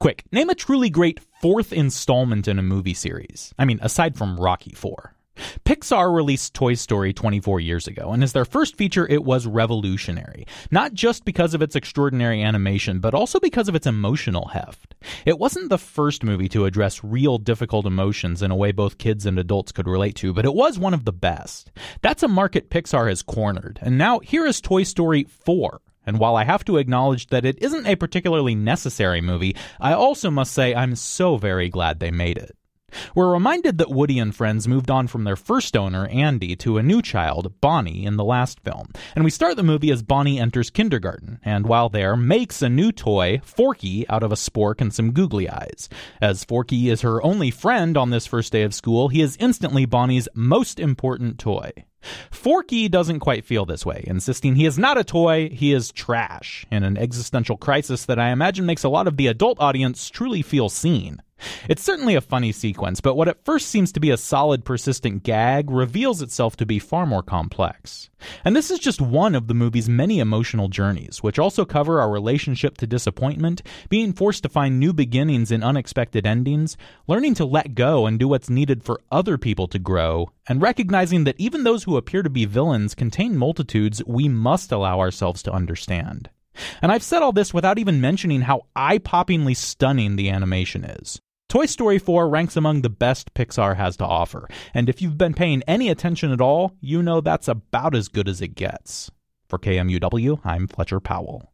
Quick, name a truly great fourth installment in a movie series. I mean, aside from Rocky IV. Pixar released Toy Story 24 years ago, and as their first feature, it was revolutionary. Not just because of its extraordinary animation, but also because of its emotional heft. It wasn't the first movie to address real difficult emotions in a way both kids and adults could relate to, but it was one of the best. That's a market Pixar has cornered, and now here is Toy Story 4. And while I have to acknowledge that it isn't a particularly necessary movie, I also must say I'm so very glad they made it. We're reminded that Woody and friends moved on from their first owner, Andy, to a new child, Bonnie, in the last film. And we start the movie as Bonnie enters kindergarten, and while there, makes a new toy, Forky, out of a spork and some googly eyes. As Forky is her only friend on this first day of school, he is instantly Bonnie's most important toy. Forky doesn't quite feel this way, insisting he is not a toy, he is trash, in an existential crisis that I imagine makes a lot of the adult audience truly feel seen. It's certainly a funny sequence, but what at first seems to be a solid, persistent gag reveals itself to be far more complex. And this is just one of the movie's many emotional journeys, which also cover our relationship to disappointment, being forced to find new beginnings in unexpected endings, learning to let go and do what's needed for other people to grow, and recognizing that even those who appear to be villains contain multitudes we must allow ourselves to understand. And I've said all this without even mentioning how eye-poppingly stunning the animation is. Toy Story 4 ranks among the best Pixar has to offer, and if you've been paying any attention at all, you know that's about as good as it gets. For KMUW, I'm Fletcher Powell.